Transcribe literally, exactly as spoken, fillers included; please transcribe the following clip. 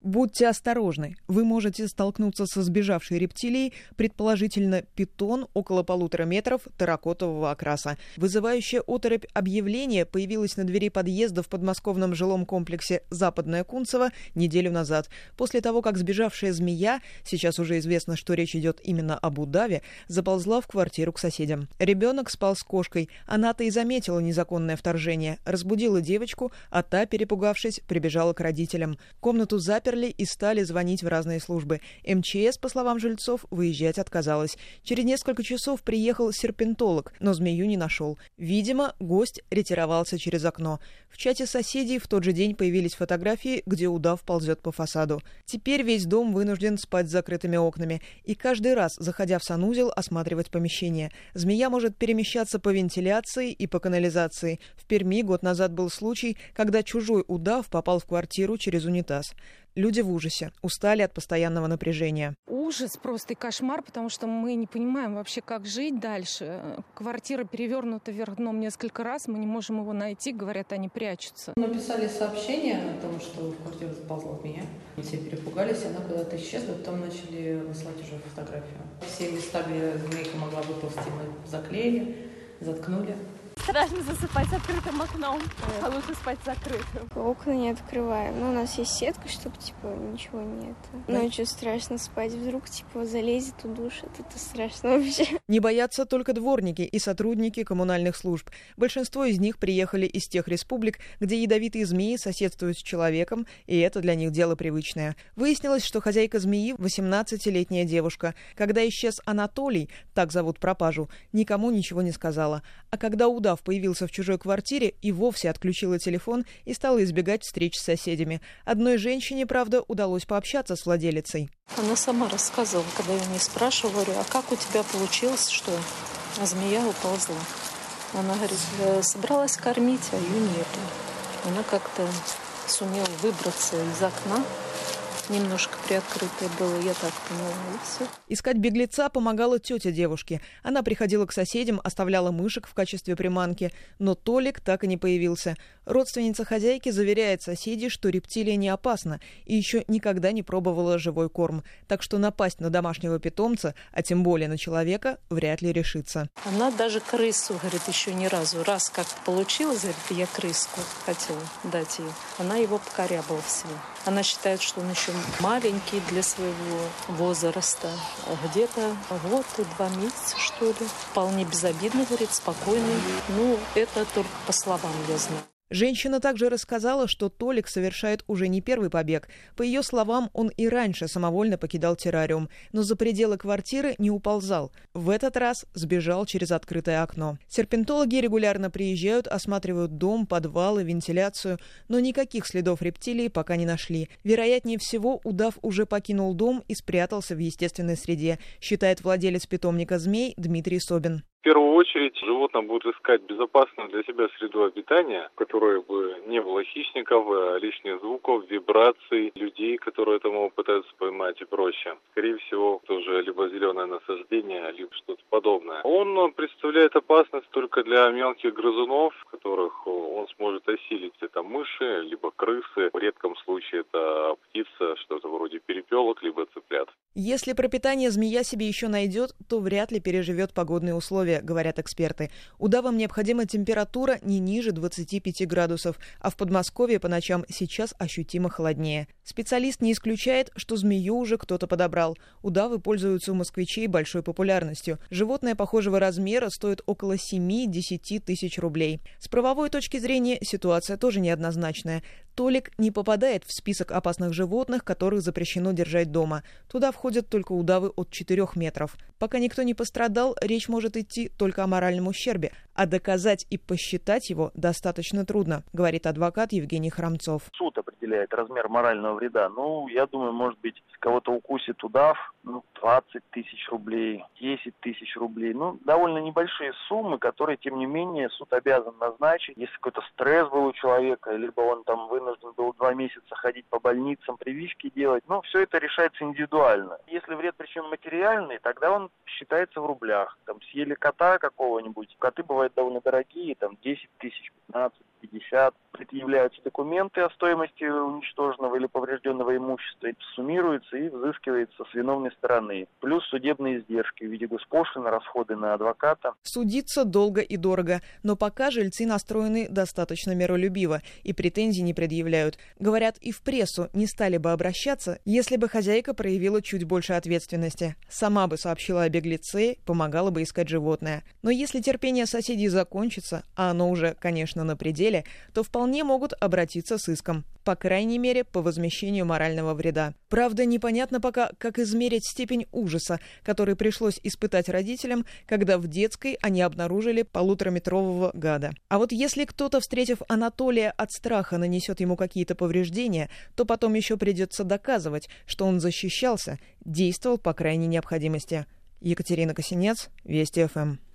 Будьте осторожны, вы можете столкнуться со сбежавшей рептилией, предположительно питон около полутора метров терракотового окраса. Вызывающая оторопь объявление появилось на двери подъезда в подмосковном жилом комплексе «Западное Кунцево» неделю назад, после того, как сбежавшая змея, сейчас уже известно, что речь идет именно об удаве, заползла в квартиру к соседям. Ребенок спал с кошкой, она-то и заметила незаконное вторжение, разбудила девочку, а та, перепугавшись, прибежала к родителям. Комнату заперли и стали звонить в разные службы. эм че эс, по словам жильцов, выезжать отказалась. Через несколько часов приехал серпентолог, но змею не нашел. Видимо, гость ретировался через окно. В чате соседей в тот же день появились фотографии, где удав ползет по фасаду. Теперь весь дом вынужден спать с закрытыми окнами и каждый раз, заходя в санузел, осматривать помещение. Змея может перемещаться по вентиляции и по канализации. В Перми год назад был случай, когда чужой удав попал в квартиру через унитаз. Люди в ужасе, устали от постоянного напряжения. Ужас просто и кошмар, потому что мы не понимаем вообще, как жить дальше. Квартира перевернута вверх дном несколько раз, мы не можем его найти, говорят, они прячутся. Написали сообщение о том, что в квартиру заползла змея. Все перепугались, она куда-то исчезла, потом начали выслать уже фотографию. Все места, где змейка могла выползти, мы заклеили, заткнули. Страшно засыпать с открытым окном, а лучше спать закрытым. Окна не открываем. Ну, у нас есть сетка, чтобы, типа, ничего нет. Ночью страшно спать. Вдруг, типа, залезет, удушит. Это страшно вообще. Не боятся только дворники и сотрудники коммунальных служб. Большинство из них приехали из тех республик, где ядовитые змеи соседствуют с человеком, и это для них дело привычное. Выяснилось, что хозяйка змеи – восемнадцатилетняя девушка. Когда исчез Анатолий, так зовут пропажу, никому ничего не сказала. А когда удав появился в чужой квартире, и вовсе отключила телефон и стала избегать встреч с соседями. Одной женщине, правда, удалось пообщаться с владелицей. Она сама рассказывала, когда я у нее спрашивала, говорю, а как у тебя получилось, что змея уползла? Она говорит, собралась кормить, а ее нету. Она как-то сумела выбраться из окна. Немножко приоткрытое было, я так поняла, и все. Искать беглеца помогала тетя девушки. Она приходила к соседям, оставляла мышек в качестве приманки, но Толик так и не появился. Родственница хозяйки заверяет соседей, что рептилия не опасна и еще никогда не пробовала живой корм, так что напасть на домашнего питомца, а тем более на человека, вряд ли решится. Она даже крысу, говорит, еще ни разу. Раз как получилось, говорит, я крыску хотела дать ей. Она его покорябала всего. Она считает, что он еще маленький для своего возраста. Где-то год и два месяца, что ли. Вполне безобидно, говорит, спокойный. Ну, это только по словам я знаю. Женщина также рассказала, что Толик совершает уже не первый побег. По ее словам, он и раньше самовольно покидал террариум, но за пределы квартиры не уползал. В этот раз сбежал через открытое окно. Серпентологи регулярно приезжают, осматривают дом, подвалы, вентиляцию, но никаких следов рептилии пока не нашли. Вероятнее всего, удав уже покинул дом и спрятался в естественной среде, считает владелец питомника змей Дмитрий Собин. В первую очередь животное будет искать безопасную для себя среду обитания, в которой бы не было хищников, лишних звуков, вибраций, людей, которые это могут пытаться поймать и прочее. Скорее всего, тоже либо зеленое насаждение, либо что-то подобное. Он представляет опасность только для мелких грызунов, которых он сможет осилить. Это мыши, либо крысы. В редком случае это птица, что-то вроде перепелок, либо цыплят. Если пропитание змея себе еще найдет, то вряд ли переживет погодные условия, говорят эксперты. Удавам необходима температура не ниже двадцати пяти градусов, а в Подмосковье по ночам сейчас ощутимо холоднее. Специалист не исключает, что змею уже кто-то подобрал. Удавы пользуются у москвичей большой популярностью. Животное похожего размера стоит около семи-десяти тысяч рублей. С правовой точки зрения ситуация тоже неоднозначная. Толик не попадает в список опасных животных, которых запрещено держать дома. Туда входят только удавы от четырёх метров. Пока никто не пострадал, речь может идти только о моральном ущербе, а доказать и посчитать его достаточно трудно, говорит адвокат Евгений Храмцов. Суд определяет размер морального вреда. Ну, я думаю, может быть, если кого-то укусит удав, ну, двадцать тысяч рублей, десять тысяч рублей. Ну, довольно небольшие суммы, которые, тем не менее, суд обязан назначить. Если какой-то стресс был у человека, либо он там вынужден был два месяца ходить по больницам, прививки делать, ну, все это решается индивидуально. Если вред причинен материальный, тогда он считается в рублях. Там съели кота какого-нибудь, коты бывают довольно дорогие, там десять тысяч, пятнадцать. пятьдесят. Предъявляются документы о стоимости уничтоженного или поврежденного имущества, суммируется и взыскивается с виновной стороны. Плюс судебные издержки в виде госпошлины, расходы на адвоката. Судиться долго и дорого, но пока жильцы настроены достаточно миролюбиво и претензий не предъявляют. Говорят, и в прессу не стали бы обращаться, если бы хозяйка проявила чуть больше ответственности. Сама бы сообщила о беглеце, помогала бы искать животное. Но если терпение соседей закончится, а оно уже, конечно, на пределе, то вполне могут обратиться с иском. По крайней мере, по возмещению морального вреда. Правда, непонятно пока, как измерить степень ужаса, который пришлось испытать родителям, когда в детской они обнаружили полутораметрового гада. А вот если кто-то, встретив Анатолия, от страха нанесет ему какие-то повреждения, то потом еще придется доказывать, что он защищался, действовал по крайней необходимости. Екатерина Косинец, Вести ФМ.